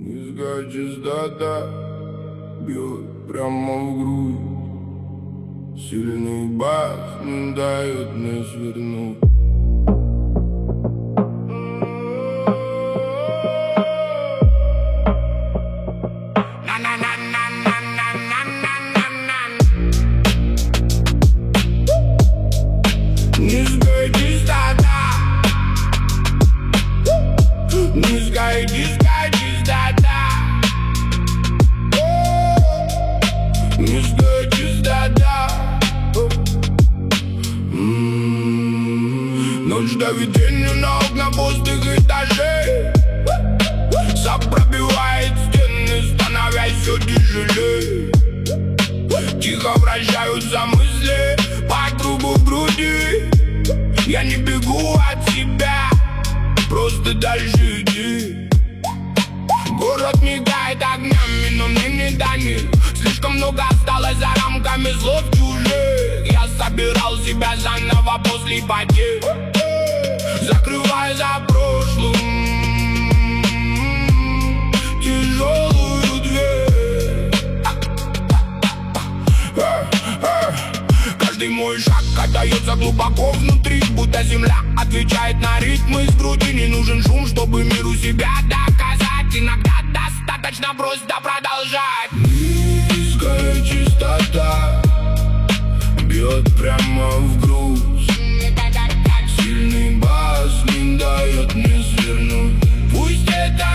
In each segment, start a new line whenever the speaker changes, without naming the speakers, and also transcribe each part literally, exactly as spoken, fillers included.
Низкая частота бьет прямо в грудь. Сильный бас не дает мне свернуть. Низкая частота, низкая, низкая частота, низкая частота. Ночь давит тенью на окна пустых этажей. Сап пробивает стены, становясь все тяжелее. Тихо вращаются мысли по кругу в груди. Я не бегу от себя, просто дальше иди. Город мигает огнями, но мне не до них. Слишком много осталось за рамками слов чужих. Я собирал себя заново после потерь, закрывая за прошлым тяжелую дверь. Каждый мой шаг катается глубоко внутри, будто земля отвечает на ритмы из груди. Не нужен шум, чтобы миру себя доказать. Иногда достаточно просто продолжать. Низкая частота бьет прямо в грудь. Сильный бас не дает мне свернуть. Пусть эта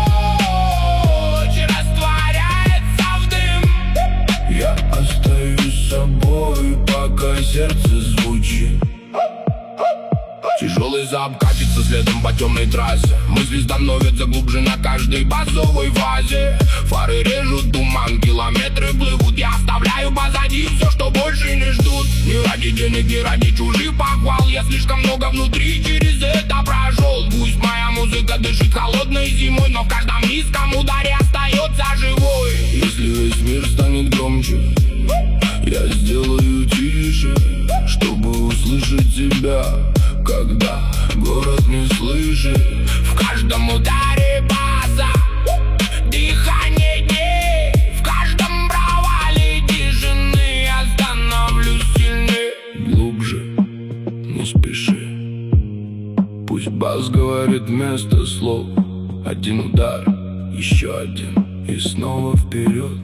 ночь растворяется в дым, я остаюсь собой, пока сердце звучит. Тяжелый зап катится следом по темной трассе. Мысли становятся глубже на каждой базовой фазе. Фары режут туман, километры плывут. Я оставляю позади все, что больше не ждут. Не ради денег, не ради чужих похвал. Я слишком много внутри через это прошел. Пусть моя музыка дышит холодной зимой, но в каждом низком ударе остается живой. Если весь мир станет громче, я сделаю тише, чтобы услышать тебя, когда город не слышит. В каждом ударе баса дыхание дней, в каждом провале тишины я становлюсь сильнее. Глубже, не спеши, пусть бас говорит вместо слов. Один удар, еще один, и снова вперед.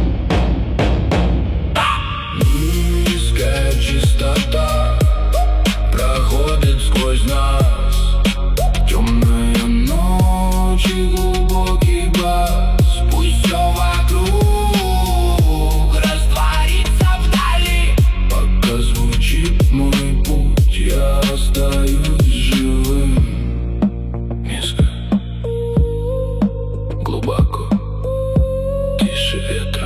Низкая частота проходит сквозь нас. Темная ночь и глубокий бас. Пусть все вокруг растворится вдали, пока звучит мой путь, я остаюсь живым. Низко, глубоко, тише ветра.